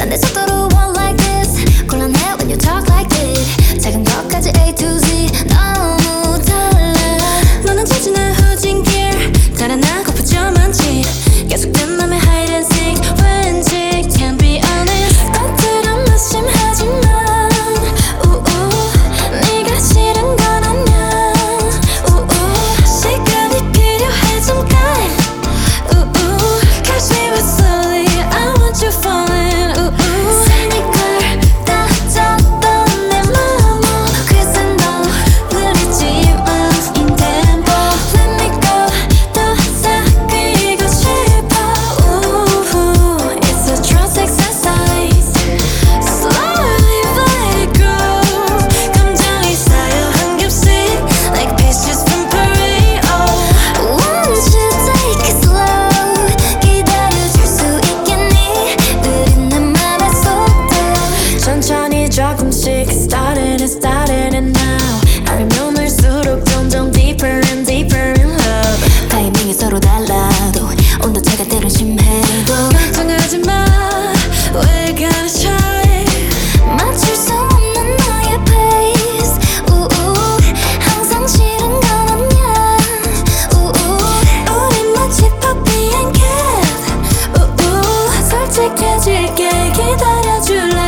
내 속도로 walk like this. 곤란해 when you talk like this. 작은 것까지 A to Z 너무 달라. 너는 자신의 후진 gear 다른 난 고프죠 많지. 계속된 맘의 hide and seek 왠지 can't be honest. 겉으론 무심하지만 네가 싫은 건 아냐. 시간이 필요해 잠깐. Catch me but slowly I want you falling. 새니걸 따졌던 내 맘은 글쎄 너 느리지만 in tempo. Let me go 또 사귀고 싶어. It's a trust exercise. Slowly let it go. 감정이 쌓여 한 겹씩 like pieces from parade. Won't you take it slow. 기다려줄 수 있겠니. 느린 내 맘의 속도 천천히 조금씩 started and now 알면 알수록 점점 deeper and deeper in love. 타이밍이 서로 달라도 온도차가 때론 심해도 걱정하지 마. We're gonna try. 맞출 수 없는 너의 pace. 항상 싫은 건 아냐. 우린 마치 puppy and cat. 솔직해질게 기다려줄래.